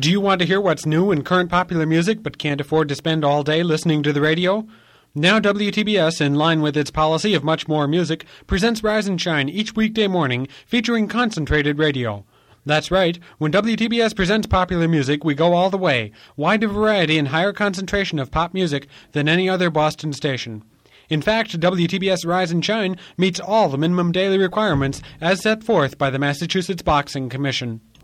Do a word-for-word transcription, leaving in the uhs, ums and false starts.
Do you want to hear what's new in current popular music but can't afford to spend all day listening to the radio? Now W T B S, in line with its policy of much more music, presents Rise and Shine each weekday morning featuring concentrated radio. That's right. When W T B S presents popular music, we go all the way. Wider variety and higher concentration of pop music than any other Boston station. In fact, W T B S Rise and Shine meets all the minimum daily requirements as set forth by the Massachusetts Boxing Commission.